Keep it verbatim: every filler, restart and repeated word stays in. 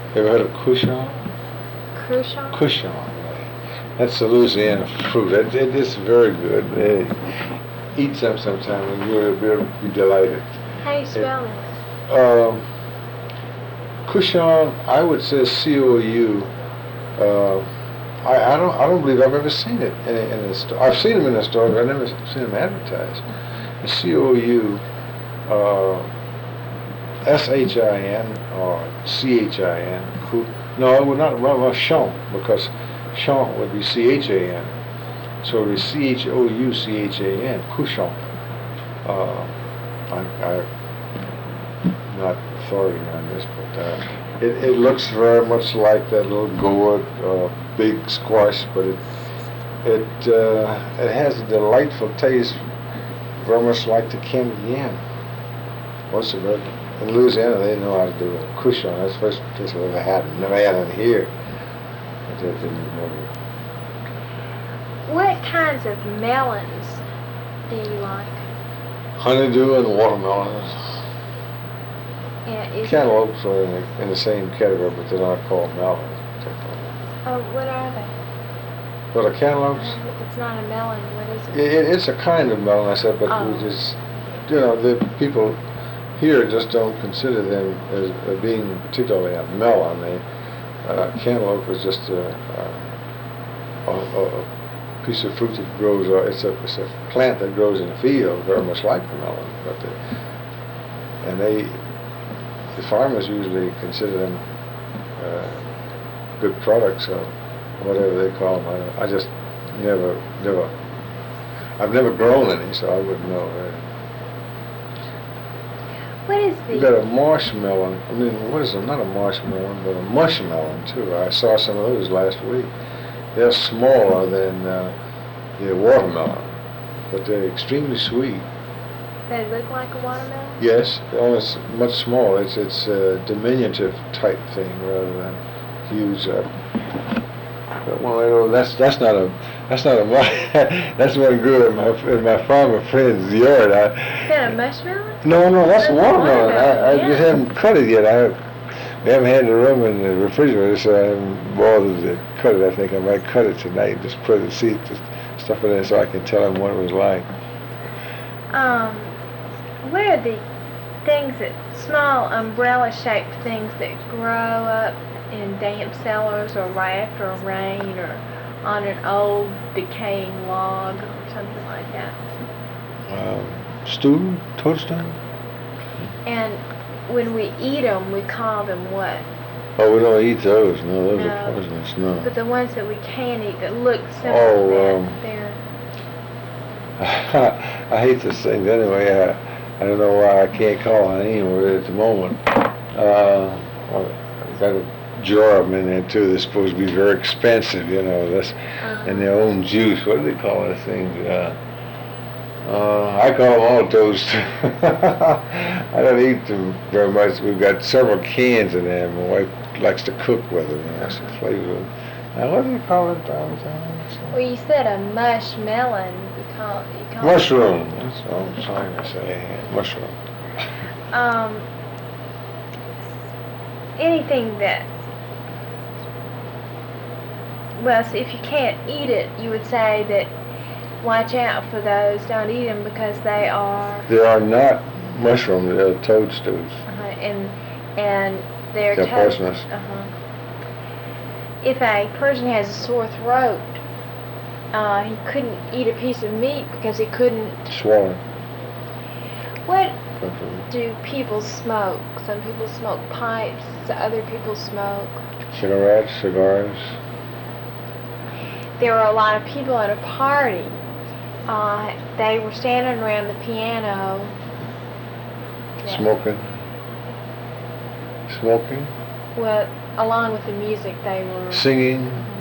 You ever heard of Cushawn? Crucial? Cushawn. That's a Louisiana fruit. It, it is very good. Uh, eat some sometime and you'll be, be delighted. How do you spell it? Um, Cushawn, I would say C O U. Uh, I, I don't I don't believe I've ever seen it in, in the store. I've seen them in the store, but I've never seen them advertised. C O U uh, S H I N or C H I N. No, it would not. Well, well Chant, because Chant would be C H A N. So it would be C H O U C H A N. Cushawn. Uh, I, I'm not authority on this, but uh, it, it looks very much like that little gourd, uh, big squash, but it it uh, it has a delightful taste, very much like the candied yam. What's it? In Louisiana, they know how to do it. Cushawn. That's the first place I've ever had it. Never had it here. I just didn't remember. What kinds of melons do you like? Honeydew and watermelons. Yeah, is Cantaloupes are in the, in the same category, but they're not called melons. Oh, what are they? What are cantaloupes? Uh, it's not a melon. What is it? It, it? It's a kind of melon, I said, but oh. we just, you know, the people here just don't consider them as uh, being particularly a melon. They, uh, cantaloupe is just a, a, a, a piece of fruit that grows, or it's a, it's a plant that grows in the field, very much like the melon. But they, and they, the farmers usually consider them uh, good products, or whatever they call them. I, I just never, never, I've never grown any, so I wouldn't know. Uh, What is the... You got a marshmallow. I mean, what is it? Not a marshmallow, but a mushmelon, too. I saw some of those last week. They're smaller than uh, the watermelon, but they're extremely sweet. They look like a watermelon? Yes, only it's much smaller. It's it's a diminutive type thing rather than huge. Uh, but well, that's that's not a that's not a that's one grew in my in my farmer friend's yard. I, Is that a mushmelon? No, no, that's, that's watermelon. I, I yeah. just haven't cut it yet. I we haven't had the room in the refrigerator, so I haven't bothered to cut it. I think I might cut it tonight and just put it, see, just stuff it in so I can tell him what it was like. Um, what are the things that, small umbrella-shaped things that grow up in damp cellars or right after a rain or on an old decaying log or something like that? Um, stew, toadstool. And when we eat them, we call them what? Oh, we don't eat those. No, those no. are poisonous. No. But the ones that we can eat that look similar oh, to that, um, they're... I hate those things anyway. I, I don't know why I can't call a name of it at the moment. Uh, I got a jar of them in there too. They're supposed to be very expensive, you know. That's uh-huh. and their own juice. What do they call those things? Uh, uh, I call them all toast. I don't eat them very much. We've got several cans in there. My wife likes to cook with them. And that's the flavor. Now, what do you call it? Well, you said a mushmelon. You call you call mushroom. It. That's all I'm trying to say. Mushroom. Um, anything that, well, so if you can't eat it, you would say that watch out for those. Don't eat them because they are. They are not mushrooms. They're toadstools. Uh-huh, and and they're, they're toad- poisonous. Uh-huh. If a person has a sore throat, uh, he couldn't eat a piece of meat because he couldn't swallow. What do people smoke? Some people smoke pipes. Other people smoke cigarettes, cigars. There were a lot of people at a party. Uh, they were standing around the piano. Smoking. Smoking. Well, along with the music, they were singing.